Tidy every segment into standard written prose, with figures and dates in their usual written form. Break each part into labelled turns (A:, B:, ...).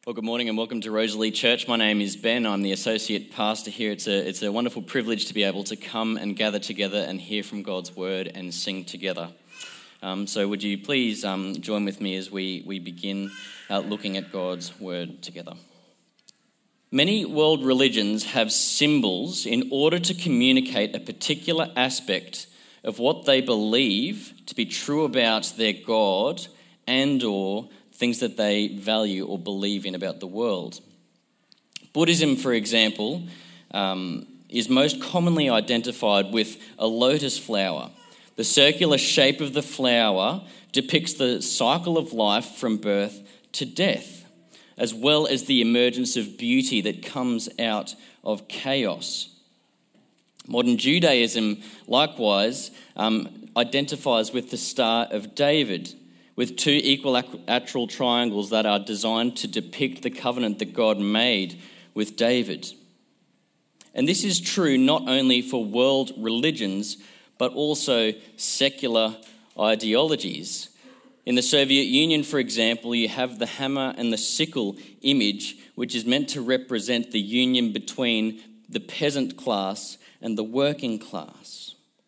A: Well, good morning and welcome to Rosalie Church. My name is Ben. I'm the associate pastor here. It's a wonderful privilege to be able to come and gather together and hear from God's word and sing together. So would you please join with me as we begin looking at God's word together. Many world religions have symbols in order to communicate a particular aspect of what they believe to be true about their God and or things that they value or believe in about the world. Buddhism, for example, is most commonly identified with a lotus flower. The circular shape of the flower depicts the cycle of life from birth to death, as well as the emergence of beauty that comes out of chaos. Modern Judaism, likewise, identifies with the Star of David, with two equilateral triangles that are designed to depict the covenant that God made with David. And this is true not only for world religions, but also secular ideologies. In the Soviet Union, for example, you have the hammer and the sickle image, which is meant to represent the union between the peasant class and the working class.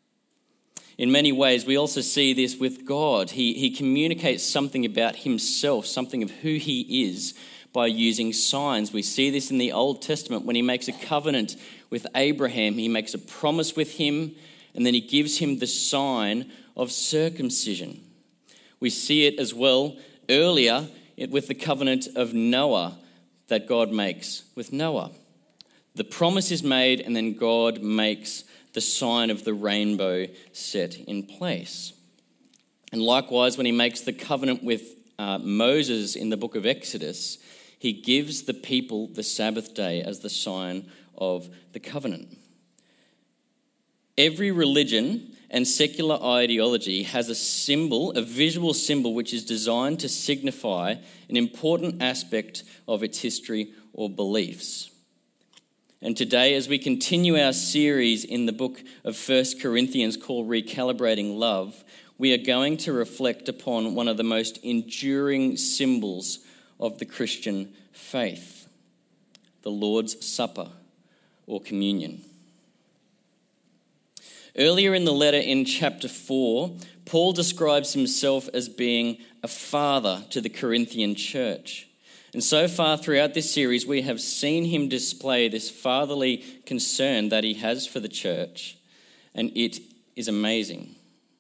A: In many ways, we also see this with God. He communicates something about himself, something of who he is, by using signs. We see this in the Old Testament when he makes a covenant with Abraham. He makes a promise with him, and then he gives him the sign of circumcision. We see it as well earlier with the covenant of Noah that God makes with Noah. The promise is made, and then God makes the sign of the rainbow set in place. And likewise, when he makes the covenant with Moses in the book of Exodus, he gives the people the Sabbath day as the sign of the covenant. Every religion and secular ideology has a symbol, a visual symbol, which is designed to signify an important aspect of its history or beliefs. And today, as we continue our series in the book of 1 Corinthians called Recalibrating Love, we are going to reflect upon one of the most enduring symbols of the Christian faith, the Lord's Supper or communion. Earlier in the letter in chapter 4, Paul describes himself as being a father to the Corinthian church. And so far throughout this series, we have seen him display this fatherly concern that he has for the church, and it is amazing.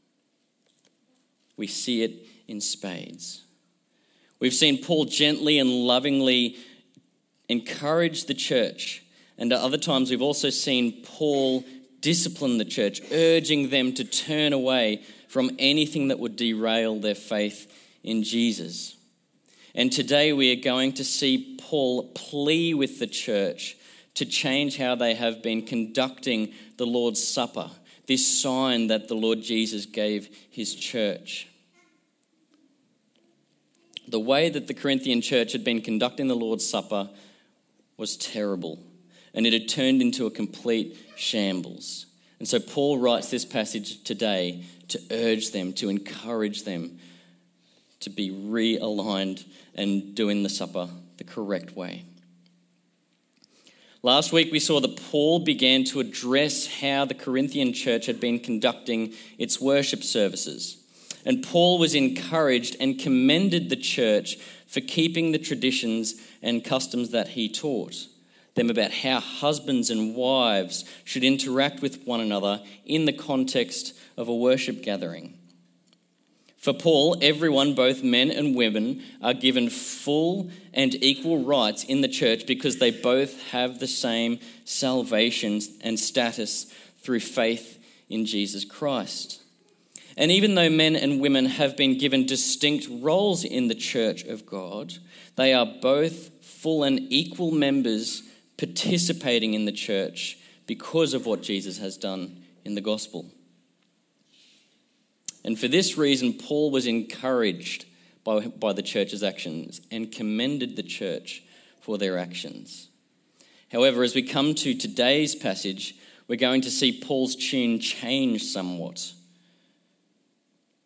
A: We see it in spades. We've seen Paul gently and lovingly encourage the church, and at other times we've also seen Paul discipline the church, urging them to turn away from anything that would derail their faith in Jesus. And today we are going to see Paul plea with the church to change how they have been conducting the Lord's Supper, this sign that the Lord Jesus gave his church. The way that the Corinthian church had been conducting the Lord's Supper was terrible, and it had turned into a complete shambles. And so Paul writes this passage today to urge them, to encourage them to be realigned and doing the supper the correct way. Last week we saw that Paul began to address how the Corinthian church had been conducting its worship services. And Paul was encouraged and commended the church for keeping the traditions and customs that he taught them about how husbands and wives should interact with one another in the context of a worship gathering. For Paul, everyone, both men and women, are given full and equal rights in the church because they both have the same salvation and status through faith in Jesus Christ. And even though men and women have been given distinct roles in the church of God, they are both full and equal members participating in the church because of what Jesus has done in the gospel. And for this reason, Paul was encouraged by the church's actions and commended the church for their actions. However, as we come to today's passage, we're going to see Paul's tune change somewhat.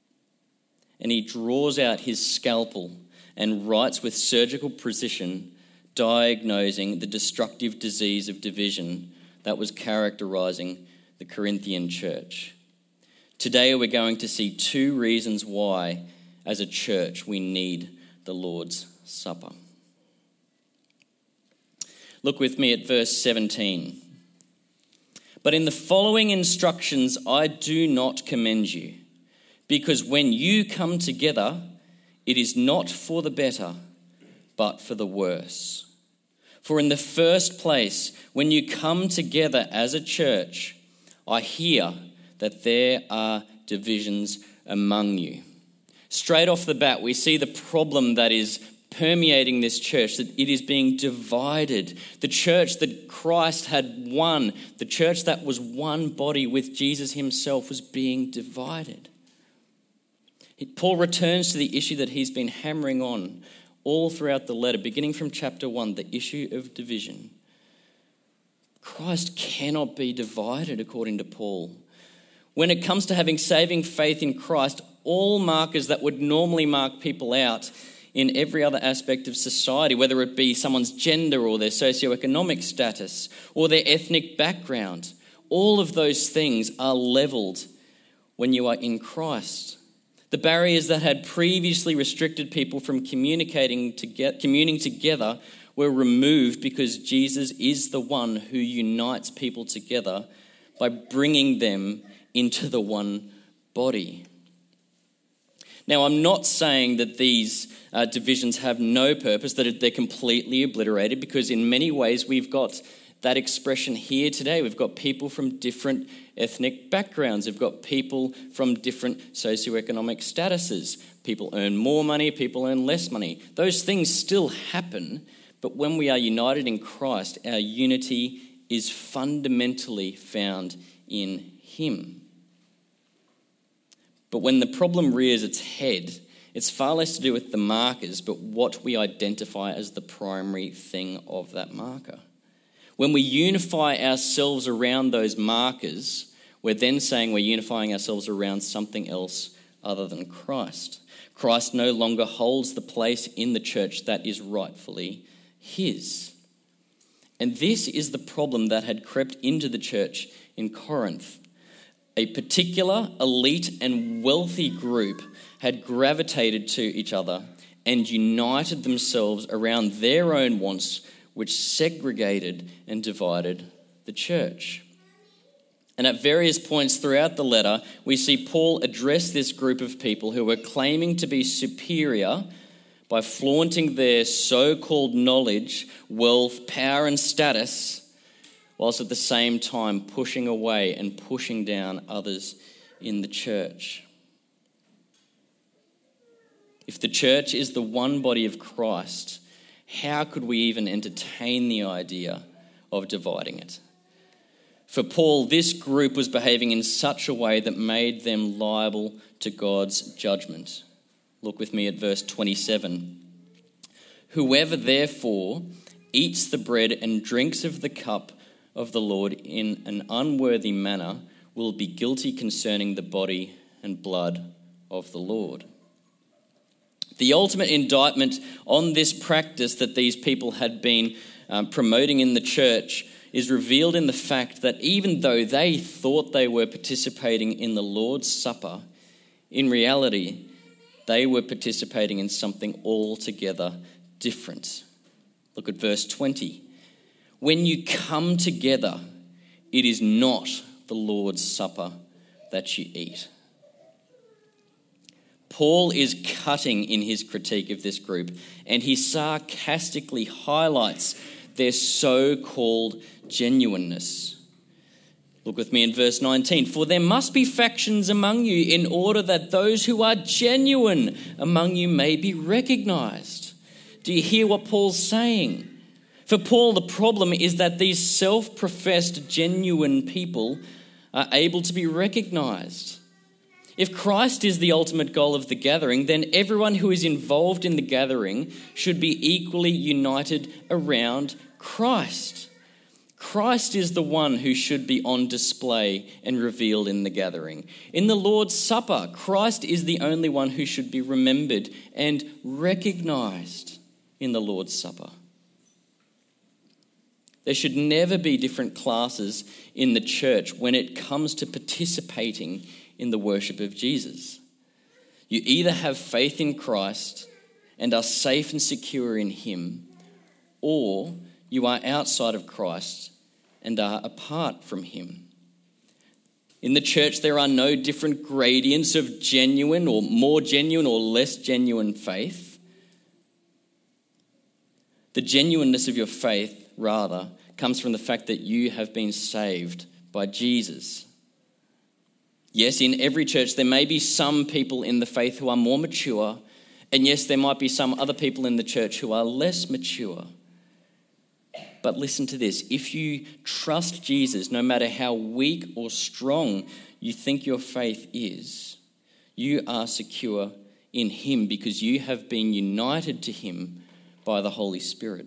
A: And he draws out his scalpel and writes with surgical precision diagnosing the destructive disease of division that was characterizing the Corinthian church. Today we're going to see 2 reasons why, as a church, we need the Lord's Supper. Look with me at verse 17. But in the following instructions I do not commend you, because when you come together, it is not for the better, but for the worse. For in the first place, when you come together as a church, I hear that there are divisions among you. Straight off the bat, we see the problem that is permeating this church, that it is being divided. The church that Christ had won, the church that was one body with Jesus himself, was being divided. Paul returns to the issue that he's been hammering on all throughout the letter, beginning from chapter 1, the issue of division. Christ cannot be divided, according to Paul. When it comes to having saving faith in Christ, all markers that would normally mark people out in every other aspect of society, whether it be someone's gender or their socioeconomic status or their ethnic background, all of those things are leveled when you are in Christ. The barriers that had previously restricted people from communing together were removed because Jesus is the one who unites people together by bringing them into the one body. Now, I'm not saying that these divisions have no purpose, that they're completely obliterated, because in many ways we've got that expression here today. We've got people from different ethnic backgrounds. We've got people from different socioeconomic statuses. People earn more money, people earn less money. Those things still happen, but when we are united in Christ, our unity is fundamentally found in him. But when the problem rears its head, it's far less to do with the markers, but what we identify as the primary thing of that marker. When we unify ourselves around those markers, we're then saying we're unifying ourselves around something else other than Christ. Christ no longer holds the place in the church that is rightfully his. And this is the problem that had crept into the church in Corinth. A particular elite and wealthy group had gravitated to each other and united themselves around their own wants, which segregated and divided the church. And at various points throughout the letter, we see Paul address this group of people who were claiming to be superior by flaunting their so-called knowledge, wealth, power, and status, whilst at the same time pushing away and pushing down others in the church. If the church is the one body of Christ, how could we even entertain the idea of dividing it? For Paul, this group was behaving in such a way that made them liable to God's judgment. Look with me at verse 27. Whoever therefore eats the bread and drinks of the cup of the Lord in an unworthy manner will be guilty concerning the body and blood of the Lord. The ultimate indictment on this practice that these people had been promoting in the church is revealed in the fact that even though they thought they were participating in the Lord's Supper, in reality, they were participating in something altogether different. Look at verse 20. When you come together, it is not the Lord's Supper that you eat. Paul is cutting in his critique of this group, and he sarcastically highlights their so-called genuineness. Look with me in verse 19. For there must be factions among you in order that those who are genuine among you may be recognized. Do you hear what Paul's saying? For Paul, the problem is that these self-professed genuine people are able to be recognized. If Christ is the ultimate goal of the gathering, then everyone who is involved in the gathering should be equally united around Christ. Christ is the one who should be on display and revealed in the gathering. In the Lord's Supper, Christ is the only one who should be remembered and recognized in the Lord's Supper. There should never be different classes in the church when it comes to participating in the worship of Jesus. You either have faith in Christ and are safe and secure in him, or you are outside of Christ and are apart from him. In the church, there are no different gradients of genuine or more genuine or less genuine faith. The genuineness of your faith, rather, comes from the fact that you have been saved by Jesus. Yes, in every church, there may be some people in the faith who are more mature, and yes, there might be some other people in the church who are less mature. But listen to this. If you trust Jesus, no matter how weak or strong you think your faith is, you are secure in him because you have been united to him by the Holy Spirit.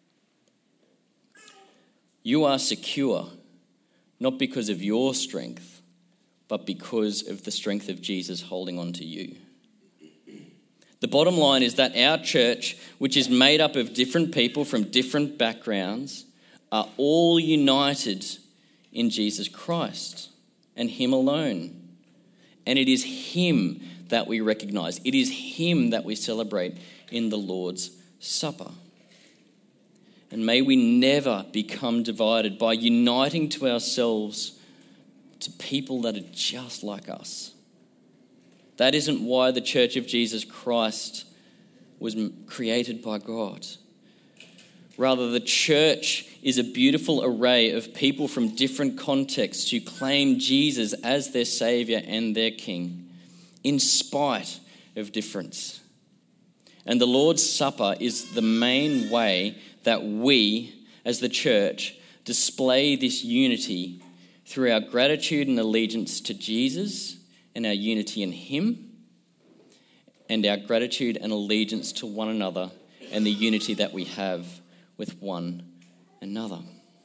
A: You are secure, not because of your strength, but because of the strength of Jesus holding on to you. The bottom line is that our church, which is made up of different people from different backgrounds, are all united in Jesus Christ and him alone. And it is him that we recognize. It is him that we celebrate in the Lord's Supper. And may we never become divided by uniting to ourselves to people that are just like us. That isn't why the Church of Jesus Christ was created by God. Rather, the church is a beautiful array of people from different contexts who claim Jesus as their Saviour and their King, in spite of difference. And the Lord's Supper is the main way that we, as the church, display this unity through our gratitude and allegiance to Jesus and our unity in him, and our gratitude and allegiance to one another and the unity that we have with one another.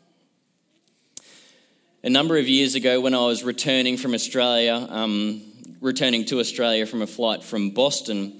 A: A number of years ago, when I was returning to Australia from a flight from Boston,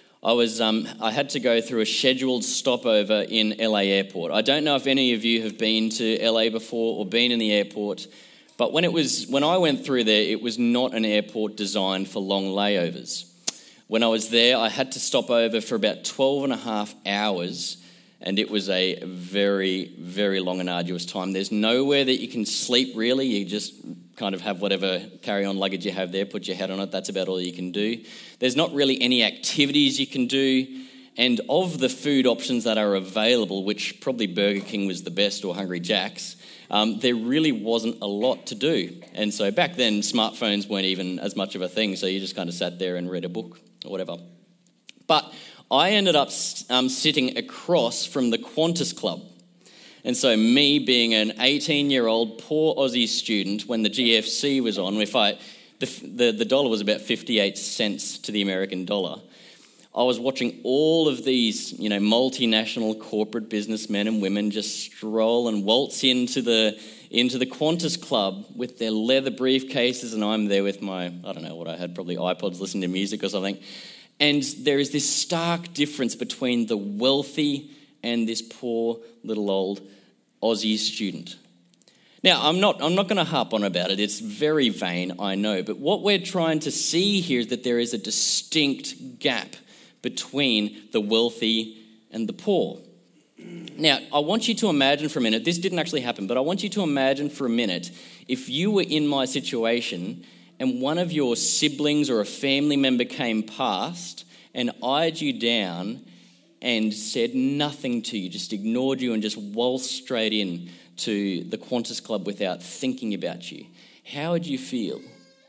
A: I had to go through a scheduled stopover in LA Airport. I don't know if any of you have been to LA before or been in the airport, but when I went through there, it was not an airport designed for long layovers. When I was there, I had to stop over for about 12 and a half hours, and it was a very, very long and arduous time. There's nowhere that you can sleep, really. You just kind of have whatever carry-on luggage you have there, put your head on it. That's about all you can do. There's not really any activities you can do. And of the food options that are available, which probably Burger King was the best or Hungry Jack's, there really wasn't a lot to do. And so back then, smartphones weren't even as much of a thing, so you just kind of sat there and read a book or whatever. But I ended up sitting across from the Qantas Club. And so me being an 18-year-old poor Aussie student, when the GFC was on, the dollar was about 58 cents to the American dollar, I was watching all of these, multinational corporate businessmen and women just stroll and waltz into the Qantas Club with their leather briefcases, and I'm there with my, I don't know what I had, probably iPods, listening to music or something. And there is this stark difference between the wealthy and this poor little old Aussie student. Now, I'm not going to harp on about it. It's very vain, I know. But what we're trying to see here is that there is a distinct gap between the wealthy and the poor. Now, I want you to imagine for a minute, this didn't actually happen, but I want you to imagine for a minute if you were in my situation and one of your siblings or a family member came past and eyed you down and said nothing to you, just ignored you and just waltzed straight in to the Qantas Club without thinking about you. How would you feel?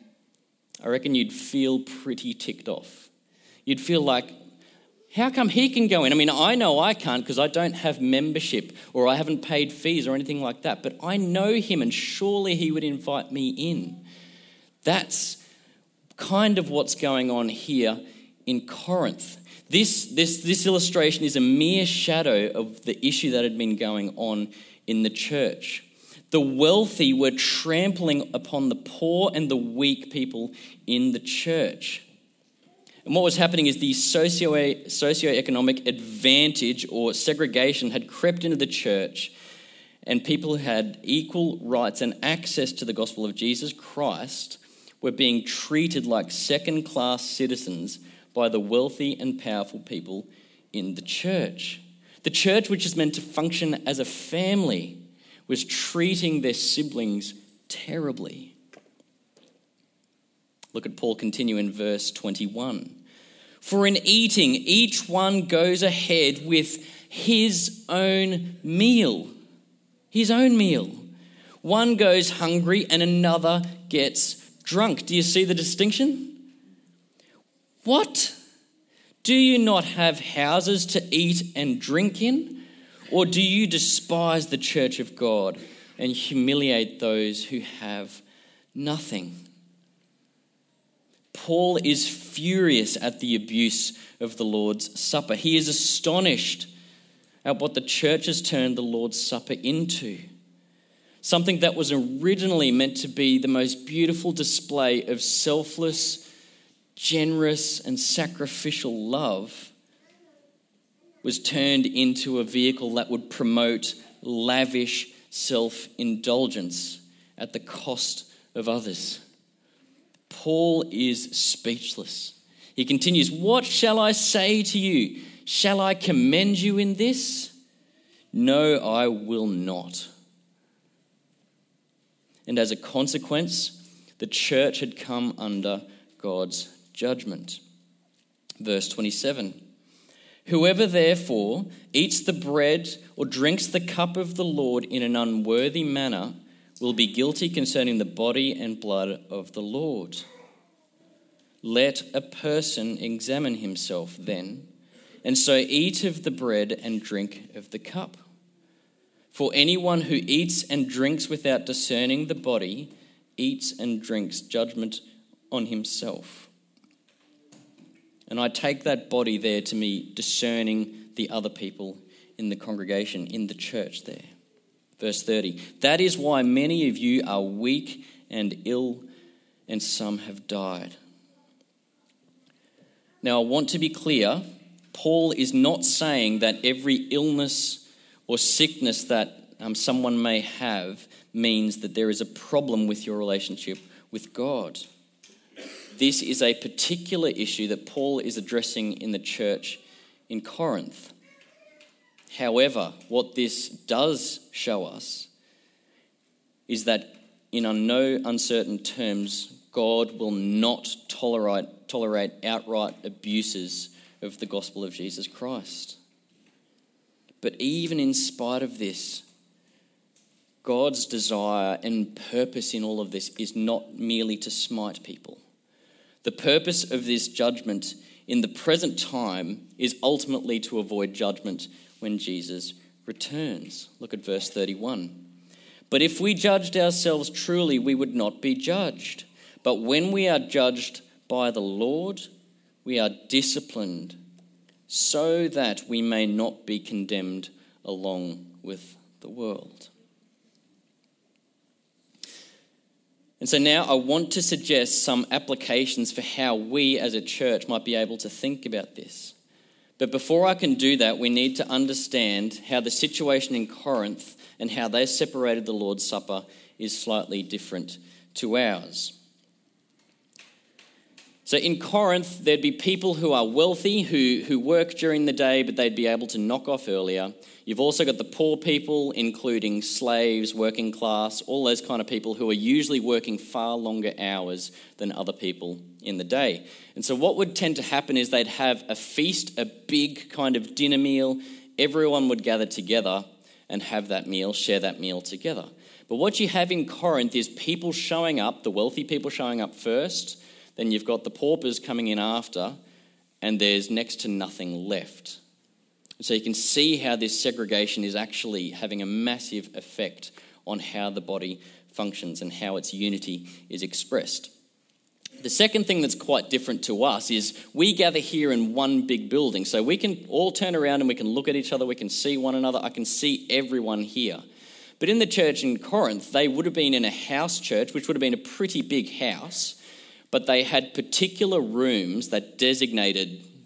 A: I reckon you'd feel pretty ticked off. You'd feel like, how come he can go in? I mean, I know I can't because I don't have membership or I haven't paid fees or anything like that, but I know him and surely he would invite me in. That's kind of what's going on here in Corinth. This illustration is a mere shadow of the issue that had been going on in the church. The wealthy were trampling upon the poor and the weak people in the church. And what was happening is the socioeconomic advantage or segregation had crept into the church, and people who had equal rights and access to the gospel of Jesus Christ were being treated like second-class citizens by the wealthy and powerful people in the church. The church, which is meant to function as a family, was treating their siblings terribly. Look at Paul continue in verse 21. For in eating, each one goes ahead with his own meal. His own meal. One goes hungry and another gets drunk. Do you see the distinction? What? Do you not have houses to eat and drink in? Or do you despise the church of God and humiliate those who have nothing? Paul is furious at the abuse of the Lord's Supper. He is astonished at what the church has turned the Lord's Supper into. Something that was originally meant to be the most beautiful display of selfless, generous, and sacrificial love was turned into a vehicle that would promote lavish self-indulgence at the cost of others. Paul is speechless. He continues, "What shall I say to you? Shall I commend you in this? No, I will not." And as a consequence, the church had come under God's judgment. Verse 27. Whoever therefore eats the bread or drinks the cup of the Lord in an unworthy manner will be guilty concerning the body and blood of the Lord. Let a person examine himself then, and so eat of the bread and drink of the cup. For anyone who eats and drinks without discerning the body eats and drinks judgment on himself. And I take that body there to be discerning the other people in the congregation, in the church there. Verse 30, that is why many of you are weak and ill, and some have died. Now, I want to be clear, Paul is not saying that every illness or sickness that someone may have means that there is a problem with your relationship with God. This is a particular issue that Paul is addressing in the church in Corinth. However, what this does show us is that in no uncertain terms, God will not tolerate outright abuses of the gospel of Jesus Christ. But even in spite of this, God's desire and purpose in all of this is not merely to smite people. The purpose of this judgment in the present time is ultimately to avoid judgment when Jesus returns. Look at verse 31. But if we judged ourselves truly, we would not be judged. But when we are judged by the Lord, we are disciplined so that we may not be condemned along with the world. And so now I want to suggest some applications for how we as a church might be able to think about this. But before I can do that, we need to understand how the situation in Corinth and how they separated the Lord's Supper is slightly different to ours. So in Corinth, there'd be people who are wealthy, who work during the day, but they'd be able to knock off earlier. You've also got the poor people, including slaves, working class, all those kind of people who are usually working far longer hours than other people in the day. And so what would tend to happen is they'd have a feast, a big kind of dinner meal. Everyone would gather together and have that meal, share that meal together. But what you have in Corinth is people showing up, the wealthy people showing up first, then you've got the paupers coming in after, and there's next to nothing left. So you can see how this segregation is actually having a massive effect on how the body functions and how its unity is expressed. The second thing that's quite different to us is we gather here in one big building. So we can all turn around and we can look at each other, we can see one another, I can see everyone here. But in the church in Corinth, they would have been in a house church, which would have been a pretty big house, but they had particular rooms that designated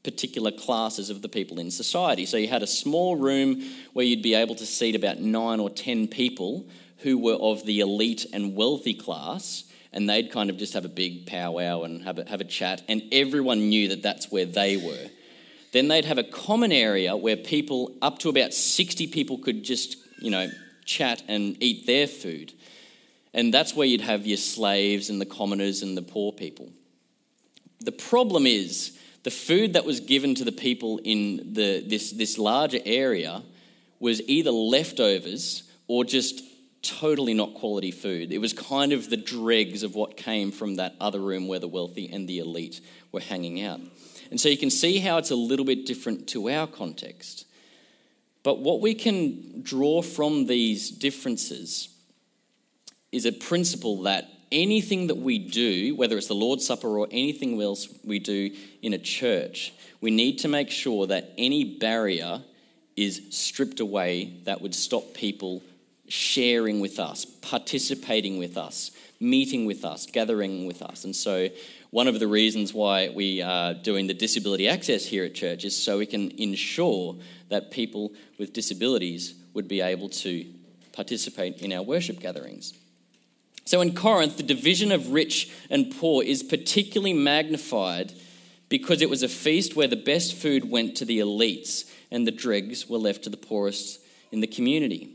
A: particular classes of the people in society. So you had a small room where you'd be able to seat about 9 or 10 people who were of the elite and wealthy class, and they'd kind of just have a big powwow and have a chat, and everyone knew that that's where they were. Then they'd have a common area where people, up to about 60 people, could just, chat and eat their food. And that's where you'd have your slaves and the commoners and the poor people. The problem is, the food that was given to the people in this larger area was either leftovers or just totally not quality food. It was kind of the dregs of what came from that other room where the wealthy and the elite were hanging out. And so you can see how it's a little bit different to our context. But what we can draw from these differences is a principle that anything that we do, whether it's the Lord's Supper or anything else we do in a church, we need to make sure that any barrier is stripped away that would stop people sharing with us, participating with us, meeting with us, gathering with us. And so one of the reasons why we are doing the disability access here at church is so we can ensure that people with disabilities would be able to participate in our worship gatherings. So in Corinth, the division of rich and poor is particularly magnified because it was a feast where the best food went to the elites and the dregs were left to the poorest in the community.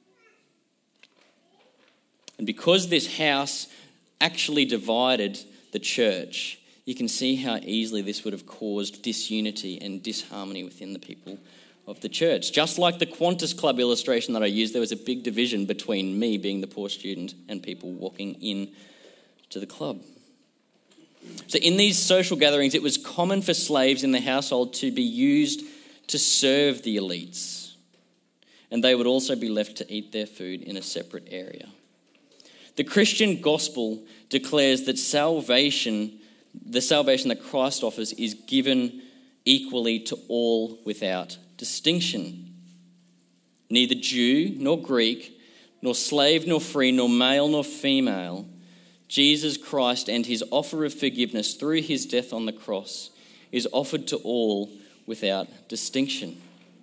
A: And because this house actually divided the church, you can see how easily this would have caused disunity and disharmony within the people of the church. Just like the Qantas Club illustration that I used, there was a big division between me being the poor student and people walking in to the club. So in these social gatherings, it was common for slaves in the household to be used to serve the elites, and they would also be left to eat their food in a separate area. The Christian gospel declares that the salvation that Christ offers is given equally to all without distinction. Neither Jew nor Greek, nor slave nor free, nor male nor female, Jesus Christ and his offer of forgiveness through his death on the cross is offered to all without distinction.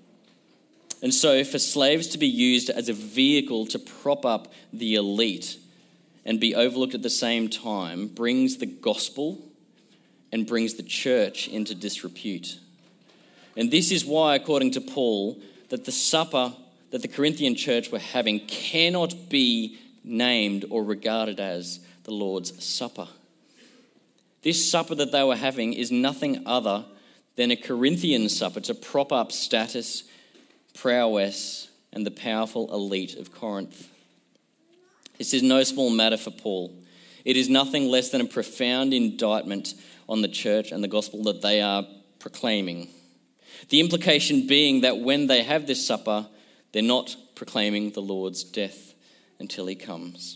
A: And so for slaves to be used as a vehicle to prop up the elite and be overlooked at the same time brings the gospel and brings the church into disrepute. And this is why, according to Paul, that the supper that the Corinthian church were having cannot be named or regarded as the Lord's Supper. This supper that they were having is nothing other than a Corinthian supper to prop up status, prowess, and the powerful elite of Corinth. This is no small matter for Paul. It is nothing less than a profound indictment on the church and the gospel that they are proclaiming. The implication being that when they have this supper, they're not proclaiming the Lord's death until he comes.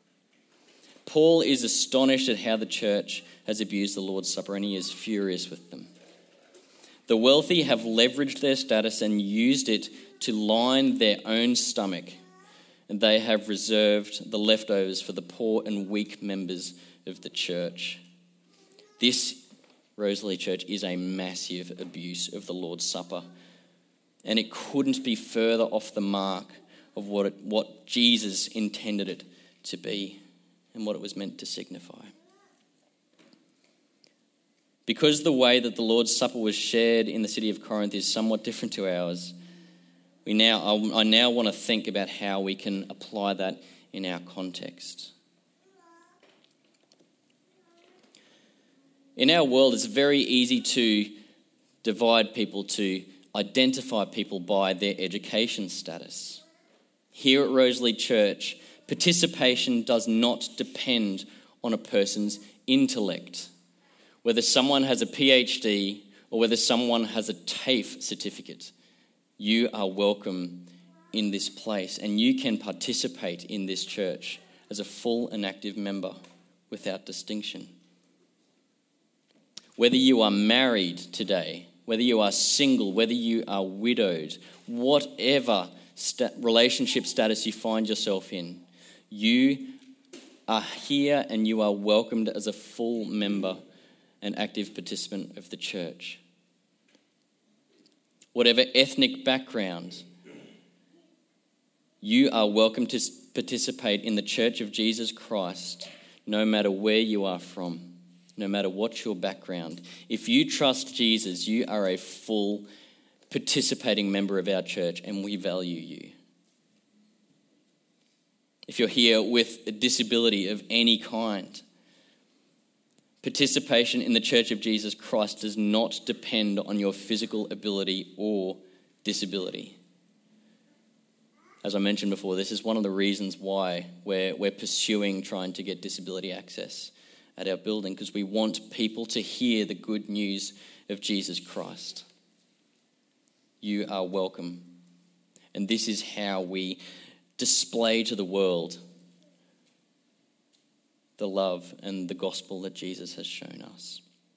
A: Paul is astonished at how the church has abused the Lord's Supper, and he is furious with them. The wealthy have leveraged their status and used it to line their own stomach, and they have reserved the leftovers for the poor and weak members of the church. This, Rosalie Church, is a massive abuse of the Lord's Supper, and it couldn't be further off the mark of what Jesus intended it to be and what it was meant to signify. Because the way that the Lord's Supper was shared in the city of Corinth is somewhat different to ours, I now want to think about how we can apply that in our context. In our world, it's very easy to divide people, to identify people by their education status. Here at Rosalie Church, participation does not depend on a person's intellect. Whether someone has a PhD or whether someone has a TAFE certificate, you are welcome in this place and you can participate in this church as a full and active member without distinction. Whether you are married today, whether you are single, whether you are widowed, whatever relationship status you find yourself in, you are here and you are welcomed as a full member and active participant of the church. whatever ethnic background, you are welcome to participate in the Church of Jesus Christ, no matter where you are from, no matter what your background. If you trust Jesus, you are a full participating member of our church, and we value you. If you're here with a disability of any kind, participation in the Church of Jesus Christ does not depend on your physical ability or disability. As I mentioned before, this is one of the reasons why we're pursuing trying to get disability access at our building, because we want people to hear the good news of Jesus Christ. You are welcome. And this is how we display to the world the love and the gospel that Jesus has shown us.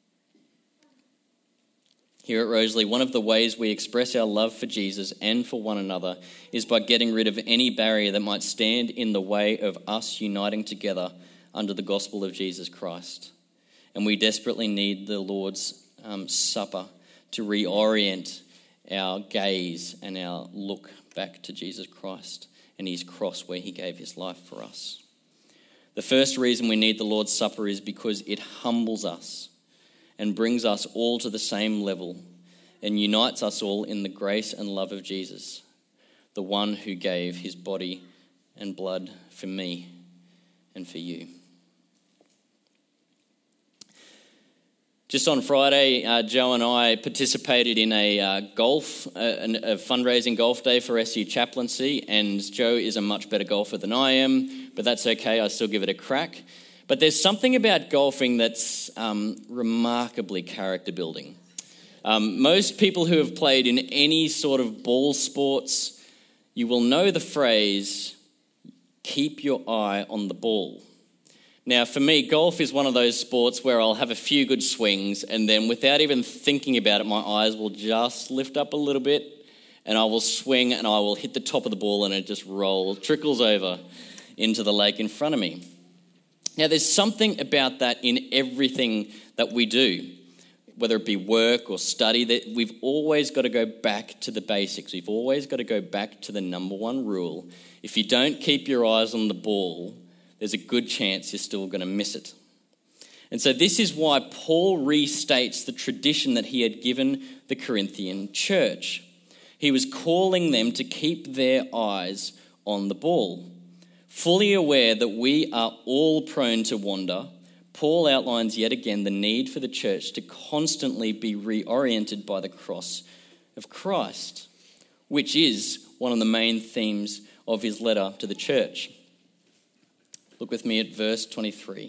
A: Here at Rosalie, one of the ways we express our love for Jesus and for one another is by getting rid of any barrier that might stand in the way of us uniting together under the gospel of Jesus Christ. And we desperately need the Lord's Supper to reorient our gaze and our look back to Jesus Christ and his cross where he gave his life for us. The first reason we need the Lord's Supper is because it humbles us and brings us all to the same level and unites us all in the grace and love of Jesus, the one who gave his body and blood for me and for you. Just on Friday, Joe and I participated in a fundraising golf day for SU Chaplaincy, and Joe is a much better golfer than I am, but that's okay, I still give it a crack. But there's something about golfing that's remarkably character building. Most people who have played in any sort of ball sports, you will know the phrase, keep your eye on the ball. Now, for me, golf is one of those sports where I'll have a few good swings and then without even thinking about it, my eyes will just lift up a little bit and I will swing and I will hit the top of the ball and it just trickles over into the lake in front of me. Now, there's something about that in everything that we do, whether it be work or study, that we've always got to go back to the basics. We've always got to go back to the number one rule. If you don't keep your eyes on the ball, there's a good chance you're still going to miss it. And so this is why Paul restates the tradition that he had given the Corinthian church. He was calling them to keep their eyes on the ball. Fully aware that we are all prone to wander, Paul outlines yet again the need for the church to constantly be reoriented by the cross of Christ, which is one of the main themes of his letter to the church. Look with me at verse 23.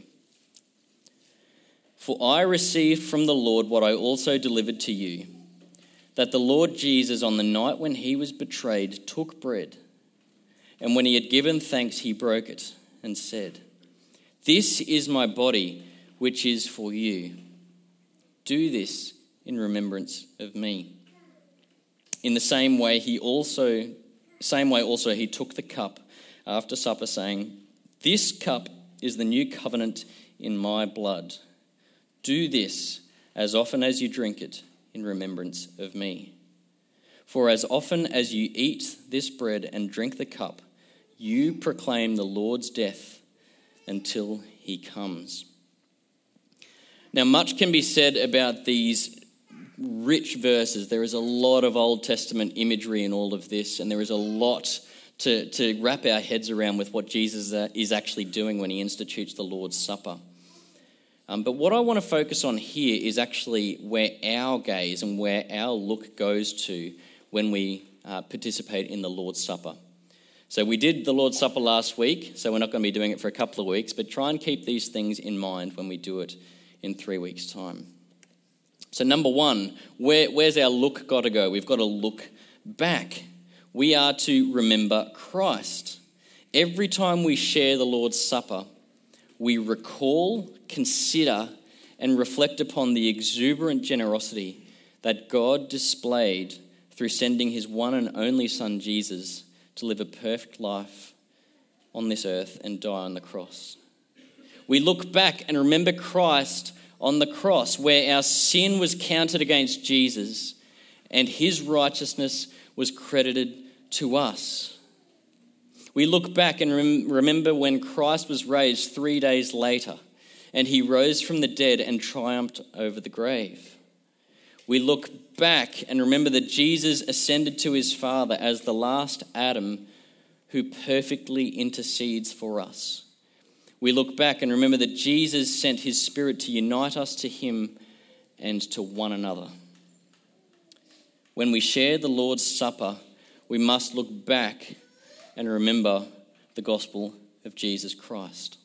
A: For I received from the Lord what I also delivered to you, that the Lord Jesus on the night when he was betrayed took bread, and when he had given thanks he broke it and said, "This is my body which is for you. Do this in remembrance of me." In the same way also he took the cup after supper, saying, "This cup is the new covenant in my blood. Do this as often as you drink it in remembrance of me. For as often as you eat this bread and drink the cup, you proclaim the Lord's death until he comes." Now, much can be said about these rich verses. There is a lot of Old Testament imagery in all of this, and there is a lot to wrap our heads around with what Jesus is actually doing when he institutes the Lord's Supper. But what I want to focus on here is actually where our gaze and where our look goes to when we participate in the Lord's Supper. So we did the Lord's Supper last week, so we're not going to be doing it for a couple of weeks, but try and keep these things in mind when we do it in 3 weeks' time. So number one, where's our look got to go? We've got to look back. We are to remember Christ. Every time we share the Lord's Supper, we recall, consider, and reflect upon the exuberant generosity that God displayed through sending his one and only Son, Jesus, to live a perfect life on this earth and die on the cross. We look back and remember Christ on the cross, where our sin was counted against Jesus and his righteousness was credited to us. We look back and remember when Christ was raised 3 days later, and he rose from the dead and triumphed over the grave. We look back and remember that Jesus ascended to his Father as the last Adam who perfectly intercedes for us. We look back and remember that Jesus sent his Spirit to unite us to him and to one another. When we share the Lord's Supper, we must look back and remember the gospel of Jesus Christ.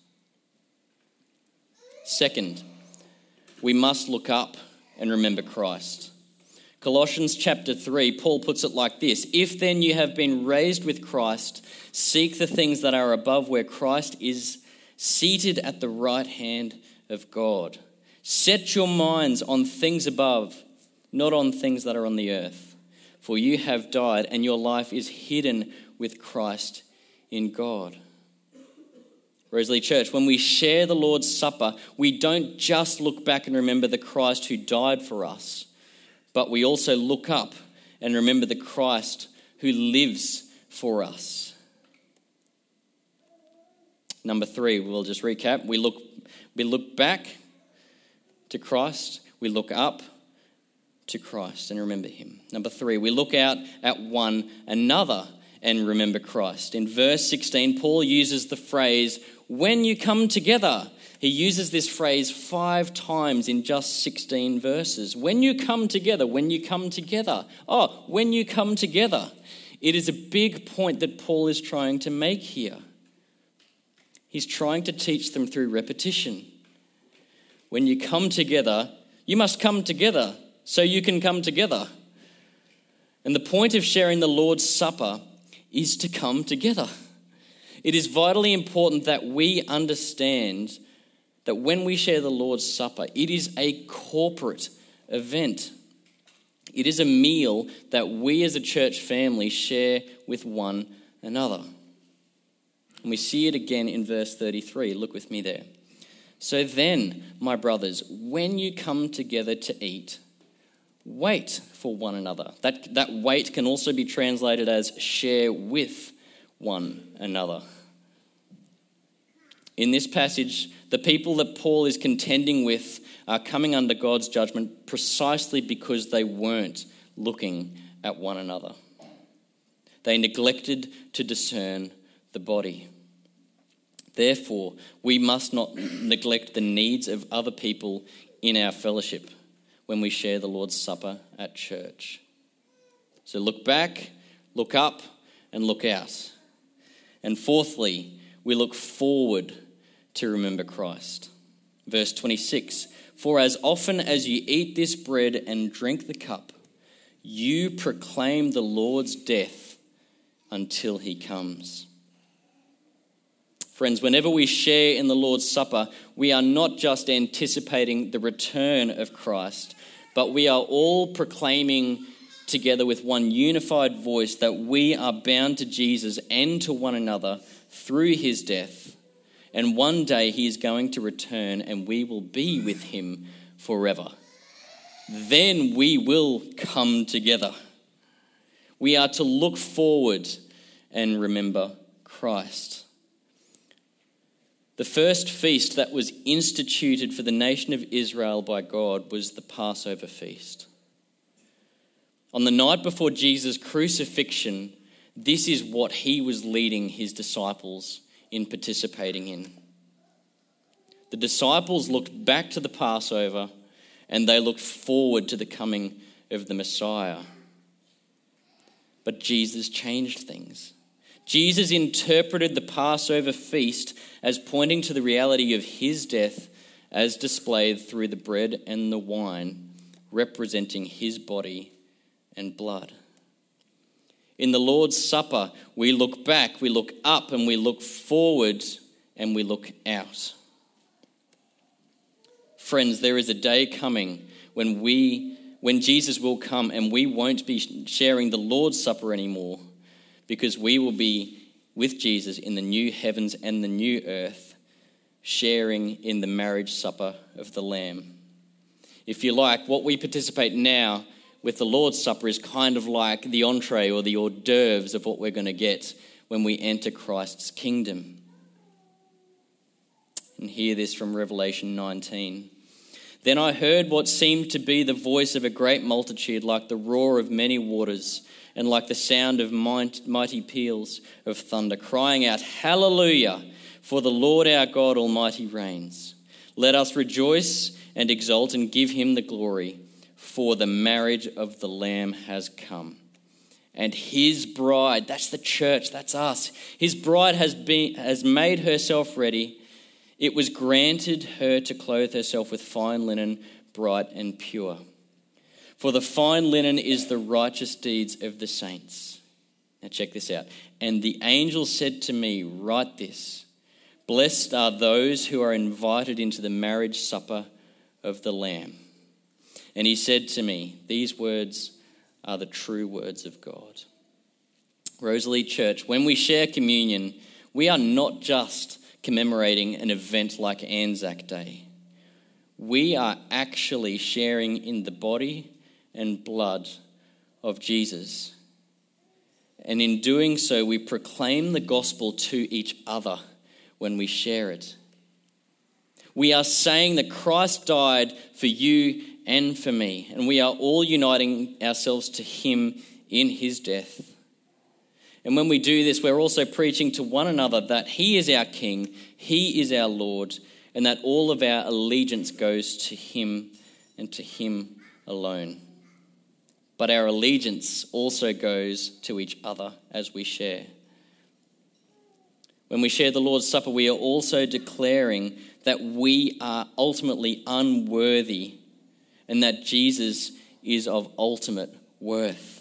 A: Second, we must look up and remember Christ. Colossians chapter 3, Paul puts it like this: "If then you have been raised with Christ, seek the things that are above where Christ is seated at the right hand of God. Set your minds on things above, not on things that are on the earth. For you have died, and your life is hidden with Christ in God." Rosalie Church, when we share the Lord's Supper, we don't just look back and remember the Christ who died for us, but we also look up and remember the Christ who lives for us. Number 3, we'll just recap. We look back to Christ, we look up to Christ and remember him. Number 3, we look out at one another and remember Christ. In verse 16, Paul uses the phrase, "when you come together." He uses this phrase 5 times in just 16 verses. When you come together, when you come together. Oh, when you come together. It is a big point that Paul is trying to make here. He's trying to teach them through repetition. When you come together, you must come together so you can come together. And the point of sharing the Lord's Supper is to come together. It is vitally important that we understand that when we share the Lord's Supper, it is a corporate event. It is a meal that we as a church family share with one another. And we see it again in verse 33. Look with me there. "So then, my brothers, when you come together to eat, wait for one another." That wait can also be translated as share with one another. In this passage, the people that Paul is contending with are coming under God's judgment precisely because they weren't looking at one another. They neglected to discern the body. Therefore, we must not neglect the needs of other people in our fellowship when we share the Lord's Supper at church. So look back, look up, and look out. And fourthly, we look forward to remember Christ. Verse 26, "For as often as you eat this bread and drink the cup, you proclaim the Lord's death until he comes." Friends, whenever we share in the Lord's Supper, we are not just anticipating the return of Christ, but we are all proclaiming together with one unified voice that we are bound to Jesus and to one another through his death. And one day he is going to return and we will be with him forever. Then we will come together. We are to look forward and remember Christ. The first feast that was instituted for the nation of Israel by God was the Passover feast. On the night before Jesus' crucifixion, this is what he was leading his disciples in participating in. The disciples looked back to the Passover and they looked forward to the coming of the Messiah. But Jesus changed things. Jesus interpreted the Passover feast as pointing to the reality of his death as displayed through the bread and the wine, representing his body and blood. In the Lord's Supper, we look back, we look up, and we look forward, and we look out. Friends, there is a day coming when Jesus will come and we won't be sharing the Lord's Supper anymore, because we will be with Jesus in the new heavens and the new earth, sharing in the marriage supper of the Lamb. If you like, what we participate now with the Lord's Supper is kind of like the entree or the hors d'oeuvres of what we're going to get when we enter Christ's kingdom. And hear this from Revelation 19. Then I heard what seemed to be the voice of a great multitude, like the roar of many waters, and like the sound of mighty peals of thunder, crying out, Hallelujah, for the Lord our God Almighty reigns. Let us rejoice and exult and give him the glory, for the marriage of the Lamb has come. And his bride, that's the church, that's us, his bride has made herself ready. It was granted her to clothe herself with fine linen, bright and pure. For the fine linen is the righteous deeds of the saints. Now check this out. And the angel said to me, write this. Blessed are those who are invited into the marriage supper of the Lamb. And he said to me, these words are the true words of God. Rosalie Church, when we share communion, we are not just commemorating an event like Anzac Day. We are actually sharing in the body and blood of Jesus. And in doing so, we proclaim the gospel to each other when we share it. We are saying that Christ died for you and for me, and we are all uniting ourselves to him in his death. And when we do this, we're also preaching to one another that he is our King, he is our Lord, and that all of our allegiance goes to him and to him alone. But our allegiance also goes to each other as we share. When we share the Lord's Supper, we are also declaring that we are ultimately unworthy and that Jesus is of ultimate worth.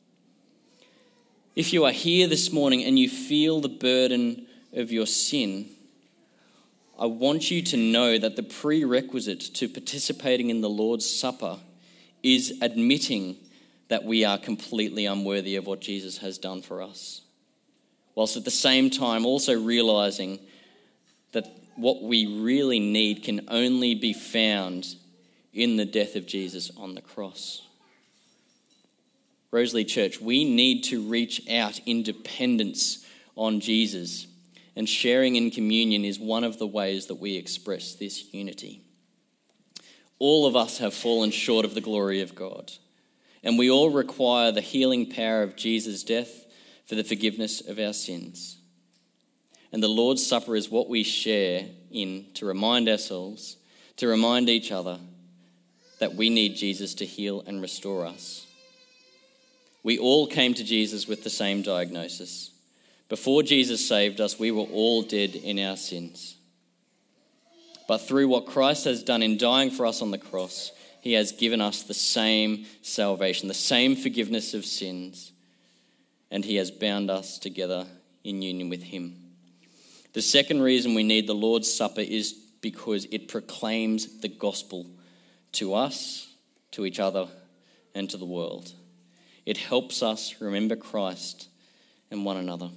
A: If you are here this morning and you feel the burden of your sin, I want you to know that the prerequisite to participating in the Lord's Supper is admitting that we are completely unworthy of what Jesus has done for us, whilst at the same time also realizing that what we really need can only be found in the death of Jesus on the cross. Rosalie Church, we need to reach out in dependence on Jesus, and sharing in communion is one of the ways that we express this unity. All of us have fallen short of the glory of God, and we all require the healing power of Jesus' death for the forgiveness of our sins. And the Lord's Supper is what we share in to remind ourselves, to remind each other that we need Jesus to heal and restore us. We all came to Jesus with the same diagnosis. Before Jesus saved us, we were all dead in our sins. But through what Christ has done in dying for us on the cross, he has given us the same salvation, the same forgiveness of sins, and he has bound us together in union with him. The second reason we need the Lord's Supper is because it proclaims the gospel to us, to each other, and to the world. It helps us remember Christ and one another.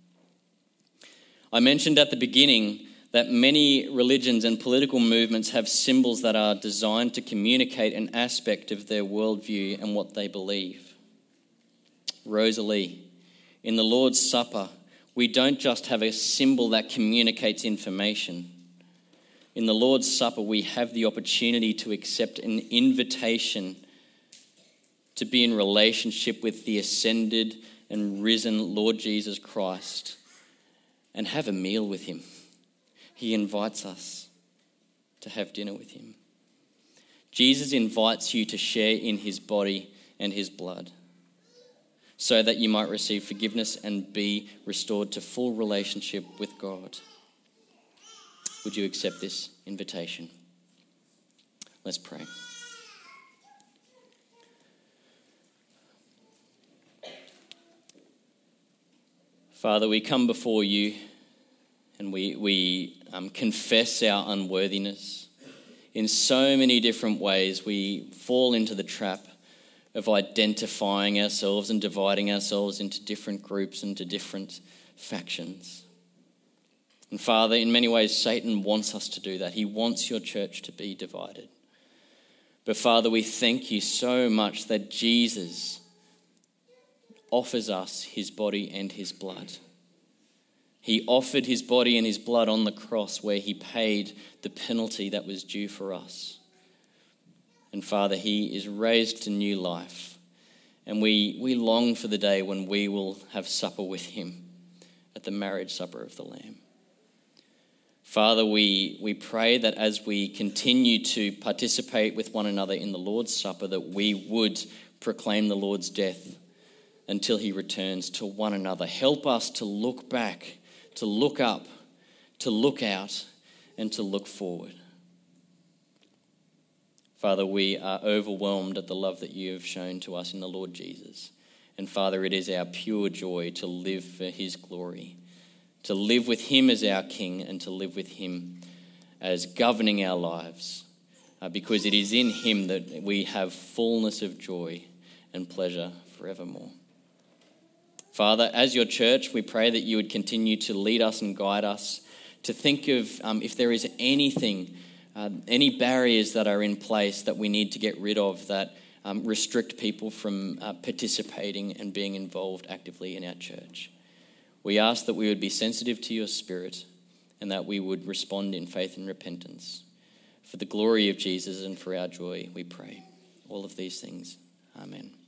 A: I mentioned at the beginning that many religions and political movements have symbols that are designed to communicate an aspect of their worldview and what they believe. Rosalie, in the Lord's Supper, we don't just have a symbol that communicates information. In the Lord's Supper, we have the opportunity to accept an invitation to be in relationship with the ascended and risen Lord Jesus Christ and have a meal with him. He invites us to have dinner with him. Jesus invites you to share in his body and his blood so that you might receive forgiveness and be restored to full relationship with God. Would you accept this invitation? Let's pray. Father, we come before you and we confess our unworthiness. In so many different ways, we fall into the trap of identifying ourselves and dividing ourselves into different groups and to different factions. And Father, in many ways, Satan wants us to do that. He wants your church to be divided. But Father, we thank you so much that Jesus offers us his body and his blood. He offered his body and his blood on the cross where he paid the penalty that was due for us. And Father, he is raised to new life. And we long for the day when we will have supper with him at the marriage supper of the Lamb. Father, we pray that as we continue to participate with one another in the Lord's Supper, that we would proclaim the Lord's death until he returns to one another. Help us to look back, to look up, to look out, and to look forward. Father, we are overwhelmed at the love that you have shown to us in the Lord Jesus. And Father, it is our pure joy to live for his glory, to live with him as our King and to live with him as governing our lives, because it is in him that we have fullness of joy and pleasure forevermore. Father, as your church, we pray that you would continue to lead us and guide us to think of if there is anything, any barriers that are in place that we need to get rid of that restrict people from participating and being involved actively in our church. We ask that we would be sensitive to your Spirit and that we would respond in faith and repentance. For the glory of Jesus and for our joy, we pray. All of these things. Amen.